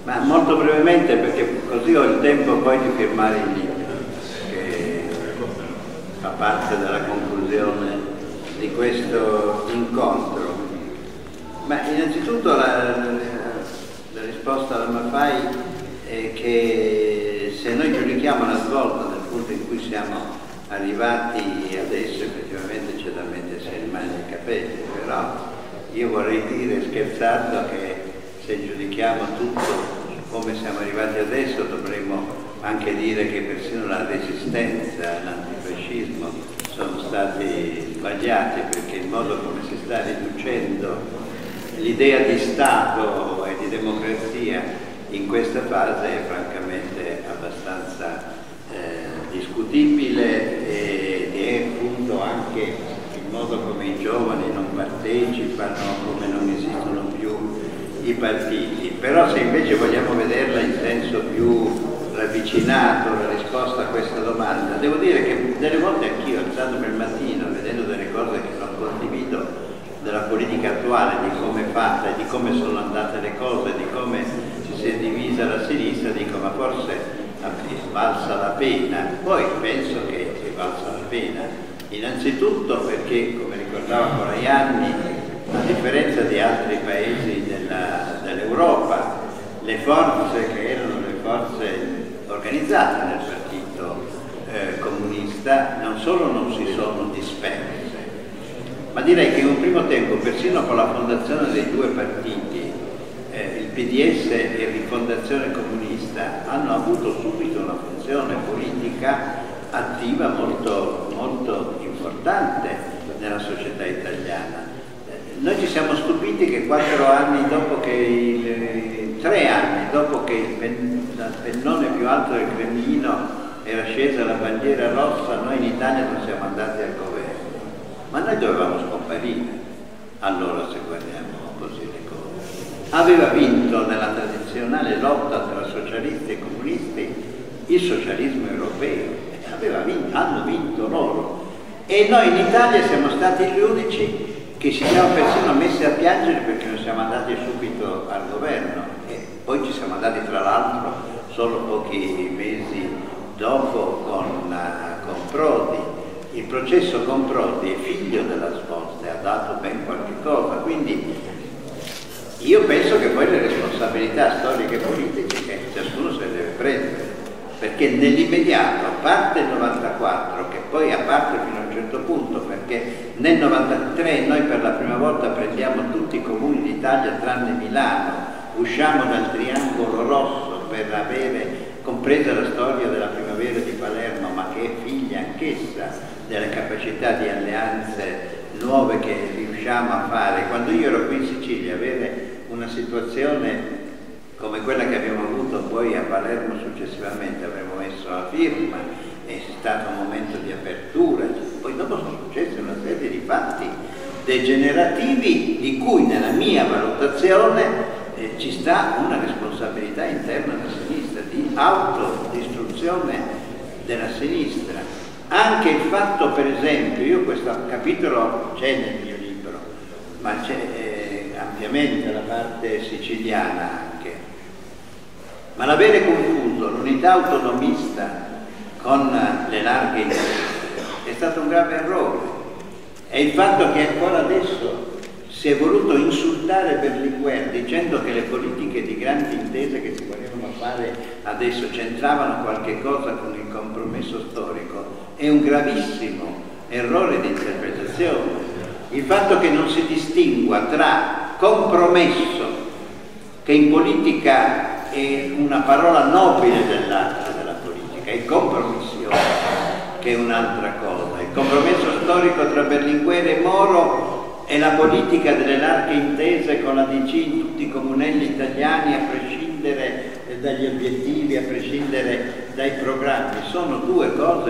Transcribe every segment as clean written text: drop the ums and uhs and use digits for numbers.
Ma molto brevemente, perché così ho il tempo poi di firmare il libro, che fa parte della conclusione di questo incontro. Ma innanzitutto la risposta alla Maffei è che se noi giudichiamo la svolta nel punto in cui siamo arrivati adesso, effettivamente c'è da mettersi le mani nei capelli, però io vorrei dire, scherzando, che se giudichiamo tutto come siamo arrivati adesso dovremmo anche dire che persino la resistenza e l'antifascismo sono stati sbagliati, perché il modo come si sta riducendo l'idea di Stato e di democrazia in questa fase è francamente abbastanza discutibile, e appunto anche il modo come i giovani non partecipano, come non esistono più i partiti. Però se invece vogliamo vederla in senso più ravvicinato, la risposta a questa domanda, devo dire che delle volte anch'io, alzandomi al mattino, vedendo delle cose che non condivido della politica attuale, di come è fatta e di come sono andate le cose, di come si è divisa la sinistra, dico ma forse valsa la pena. Poi penso che valsa la pena innanzitutto perché, come ricordava Colajanni, a differenza di altri paesi dell'Europa, le forze che erano le forze organizzate nel partito comunista non solo non si sono disperse, ma direi che in un primo tempo, persino con la fondazione dei due partiti, il PDS e Rifondazione Comunista, hanno avuto subito una funzione politica attiva molto, molto importante nella società italiana. Noi ci siamo stupiti che 3 anni dopo che dal pennone più alto del Cremlino era scesa la bandiera rossa, noi in Italia non siamo andati al governo. Ma noi dovevamo scomparire, allora, se guardiamo così le cose. Aveva vinto nella tradizionale lotta tra socialisti e comunisti il socialismo europeo, hanno vinto loro. E noi in Italia siamo stati gli unici che ci siamo persino messi a piangere perché non siamo andati subito al governo, e poi ci siamo andati tra l'altro solo pochi mesi dopo con Prodi. Il processo con Prodi è figlio della svolta e ha dato ben qualche cosa, quindi io penso che poi le responsabilità storiche e politiche ciascuno se le deve prendere, perché nell'immediato, a parte il 94, che poi a parte fino a un certo punto, perché nel 93 noi per la prima volta prendiamo tutti i comuni d'Italia tranne Milano, usciamo dal triangolo rosso per avere, compresa la storia della primavera di Palermo, ma che è figlia anch'essa delle capacità di alleanze nuove che riusciamo a fare. Quando io ero qui in Sicilia, avere una situazione come quella che abbiamo avuto poi a Palermo successivamente, avremmo messo la firma, è stato un momento di apertura, poi dopo sono successe una serie di fatti degenerativi di cui nella mia valutazione ci sta una responsabilità interna della sinistra, di autodistruzione della sinistra. Anche il fatto, per esempio, io questo capitolo c'è nel mio libro, ma c'è ampiamente la parte siciliana anche, ma l'avere confuso l'unità autonomista con le larghe intese è stato un grave errore, e il fatto che ancora adesso si è voluto insultare Berlinguer dicendo che le politiche di grandi intese che si volevano fare adesso c'entravano qualche cosa con il compromesso storico è un gravissimo errore di interpretazione. Il fatto che non si distingua tra compromesso, che in politica è una parola nobile dell'arte della politica, e compromissione, che è un'altra cosa. Il compromesso storico tra Berlinguer e Moro è la politica delle larghe intese con la DC in tutti i comunelli italiani, a prescindere dagli obiettivi, a prescindere dai programmi. Sono due cose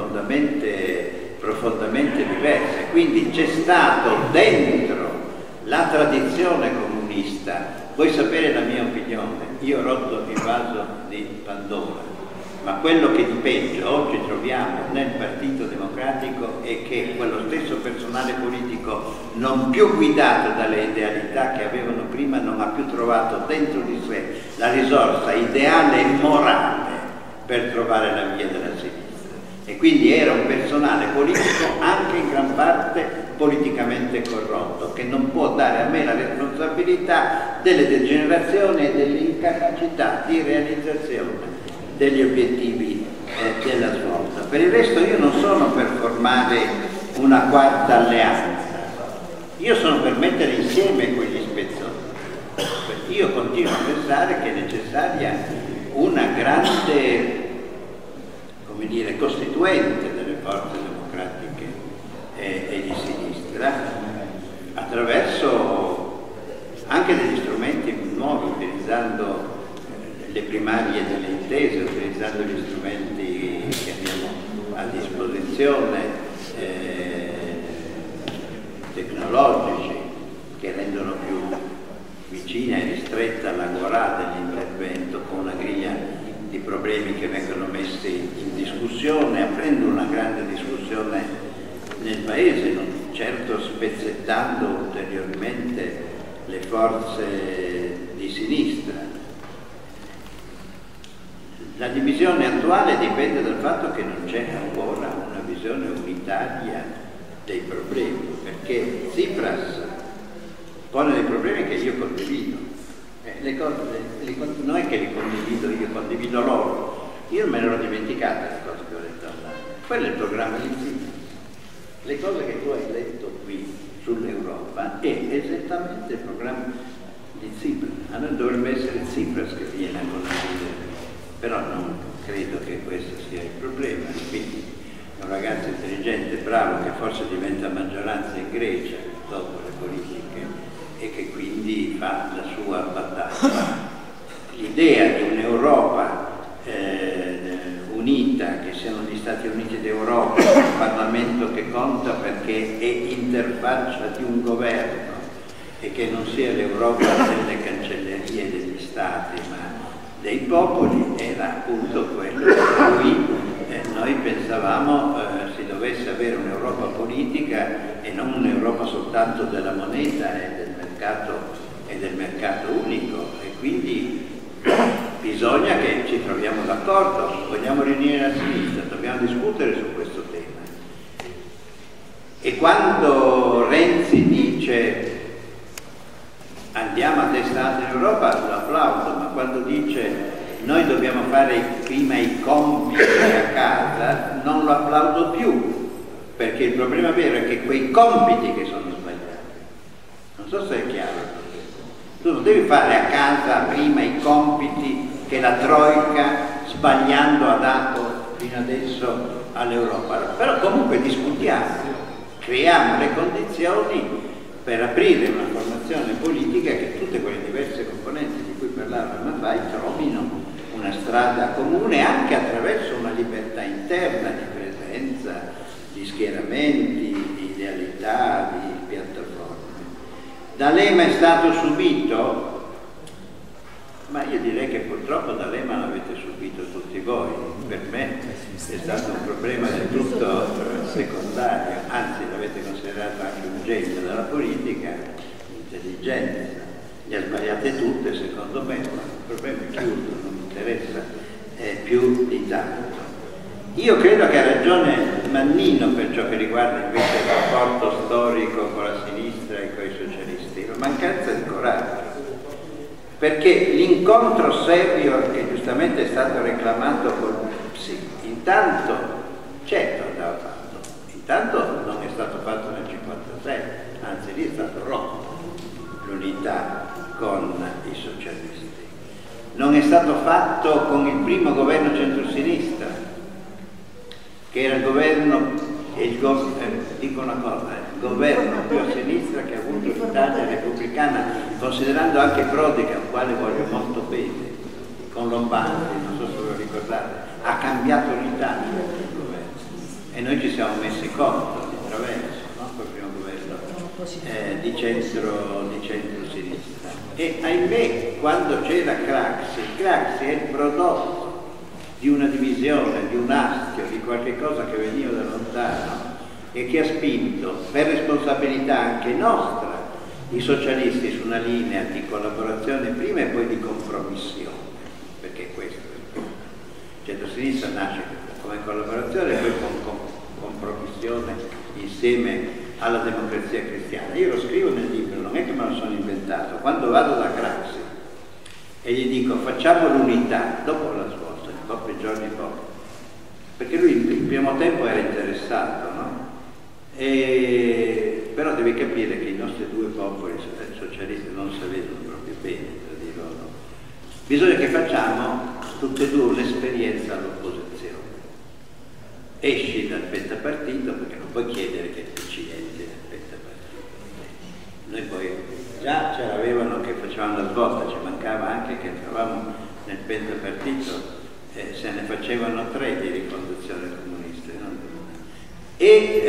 profondamente diverse. Quindi c'è stato dentro la tradizione comunista, vuoi sapere la mia opinione? Io ho rotto il vaso di Pandora, ma quello che di peggio oggi troviamo nel Partito Democratico è che quello stesso personale politico, non più guidato dalle idealità che avevano prima, non ha più trovato dentro di sé la risorsa ideale e morale per trovare la via della sinistra. E quindi era un personale politico anche in gran parte politicamente corrotto, che non può dare a me la responsabilità delle degenerazioni e dell'incapacità di realizzazione degli obiettivi della svolta. Per il resto io non sono per formare una quarta alleanza, io sono per mettere insieme quegli spezzoni. Io continuo a pensare che è necessaria una grande, come dire, costituente delle forze democratiche e di sinistra, attraverso anche degli strumenti nuovi, utilizzando le primarie delle intese, utilizzando gli strumenti che abbiamo a disposizione, tecnologici, che rendono più vicina e ristretta la qualità dell'intervento, con una griglia di problemi che vengono messi in discussione, aprendo una grande discussione nel Paese, non certo spezzettando ulteriormente le forze di sinistra. La divisione attuale dipende dal fatto che non c'è ancora una visione unitaria dei problemi, perché Tsipras pone dei problemi che io condivido. Le cose, non è che li condivido io, condivido loro. Io me ne ero dimenticata le cose che ho detto online. Quello è il programma di Tsipras. Le cose che tu hai letto qui sull'Europa è esattamente il programma di Tsipras. A noi dovrebbe essere Tsipras che viene a condividere, però non credo che questo sia il problema. Quindi è un ragazzo intelligente, bravo, che forse diventa maggioranza in Grecia dopo le politiche e che quindi fa la sua battaglia. L'idea di un'Europa unita, che siano gli Stati Uniti d'Europa, un Parlamento che conta perché è interfaccia di un governo e che non sia l'Europa delle cancellerie degli Stati ma dei popoli, era appunto quello per cui noi pensavamo si dovesse avere un'Europa politica e non un'Europa soltanto della moneta e del mercato unico, e quindi bisogna che ci troviamo d'accordo. Vogliamo riunire la sinistra, dobbiamo discutere su questo tema. E quando Renzi dice andiamo a testa alta in Europa, lo applaudo, ma quando dice noi dobbiamo fare prima i compiti a casa, non lo applaudo più, perché il problema vero è che quei compiti che sono sbagliati. Non so se è chiaro. Tu non devi fare a casa prima i compiti che la Troika, sbagliando, ha dato fino adesso all'Europa. Però comunque discutiamo, creiamo le condizioni per aprire una formazione politica che tutte quelle diverse componenti di cui parlava Maffei trovino una strada comune anche attraverso una libertà interna di presenza, di schieramenti, di idealità, di piattaforme. D'Alema è stato subito, ma io direi che purtroppo D'Alema l'avete subito tutti voi. Per me è stato un problema del tutto secondario, anzi l'avete considerato anche un genio della politica, intelligenza. Le ha sbagliate tutte secondo me, ma il problema è chiuso, non mi interessa più di tanto. Io credo che ha ragione Mannino per ciò che riguarda invece il rapporto storico con la sinistra e con i socialisti, la mancanza di coraggio, perché l'incontro serio che giustamente è stato reclamato sì, intanto certo andava fatto, intanto non è stato fatto nel 1956, anzi lì è stato rotto l'unità con i socialisti, non è stato fatto con il primo governo centrosinistra, che era il governo, dico una cosa, il governo più a sinistra che ha avuto l'Italia repubblicana, considerando anche Prodi, al quale voglio molto bene, con Lombardi, non so se ve lo ricordate, ha cambiato l'Italia il governo e noi ci siamo messi contro di traverso, no? Col primo governo di centro-sinistra. E ahimè, quando c'era Craxi è il prodotto di una divisione, di un astio, di qualche cosa che veniva da lontano e che ha spinto, per responsabilità anche nostra, i socialisti su una linea di collaborazione prima e poi di compromissione, perché questo è il centro-sinistra nasce come collaborazione e poi con compromissione insieme alla democrazia cristiana. Io lo scrivo nel libro, non è che me lo sono inventato. Quando vado da Craxi e gli dico facciamo l'unità, dopo la svolta, proprio i giorni dopo, perché lui il primo tempo era interessato, no? Però devi capire che i nostri due popoli socialisti non si vedono proprio bene tra di loro. Bisogna che facciamo tutte e due un'esperienza all'opposizione. Esci dal pentapartito, perché non puoi chiedere che tu ci entri nel pentapartito. Noi poi già ce l'avevano che facevamo la svolta, ci mancava anche che entravamo nel pentapartito, se ne facevano 3 di rifondazione comunista, non 2.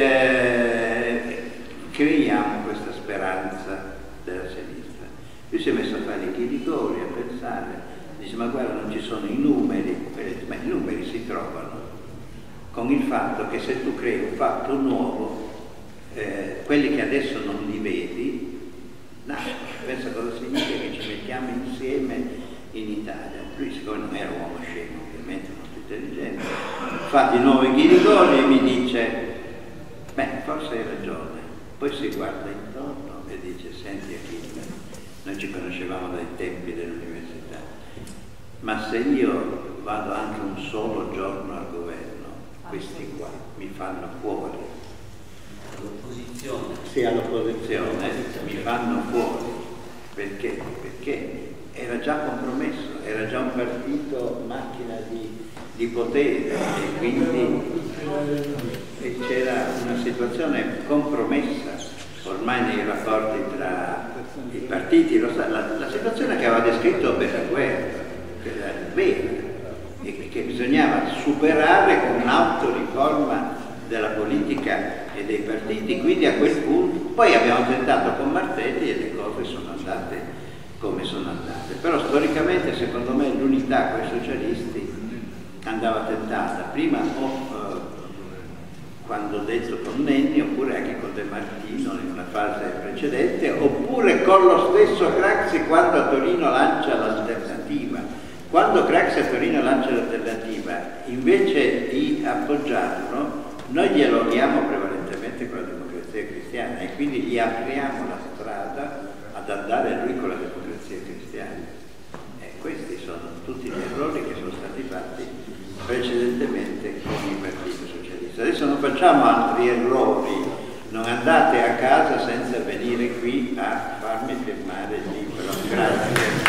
E creiamo questa speranza della sinistra. Lui si è messo a fare i chiricori, a pensare, dice ma guarda non ci sono i numeri, ma i numeri si trovano con il fatto che se tu crei un fatto nuovo, quelli che adesso non li vedi, nascono. Pensa cosa significa che ci mettiamo insieme in Italia. Lui siccome non era un uomo scemo, ovviamente molto intelligente, fa di nuovo i chiricori e mi dice, beh, forse hai ragione. Poi si guarda intorno e dice, senti Achille, noi ci conoscevamo dai tempi dell'università, ma se io vado anche un solo giorno al governo, questi qua mi fanno fuori. All'opposizione? Sì, all'opposizione mi fanno fuori. Perché? Perché era già compromesso, era già un partito macchina di potere e quindi c'era una situazione compromessa ormai nei rapporti tra i partiti. La situazione che aveva descritto Berlinguer, che era vera, e che bisognava superare con un'autoriforma della politica e dei partiti, quindi a quel punto poi abbiamo tentato con Martelli e le cose sono andate come sono andate, però storicamente secondo me l'unità con i socialisti andava tentata prima quando ho detto con Nenni, oppure anche con De Martino in una fase precedente, oppure con lo stesso Craxi quando a Torino lancia l'alternativa. Quando Craxi a Torino lancia l'alternativa, invece di appoggiarlo, noi dialoghiamo prevalentemente con la democrazia cristiana e quindi gli apriamo la strada ad andare lui con la democrazia cristiana. Questi sono tutti gli errori che sono stati fatti precedentemente con il Partito Socialista. Adesso non facciamo altri errori, non andate a casa senza venire qui a farmi firmare il libro. Grazie.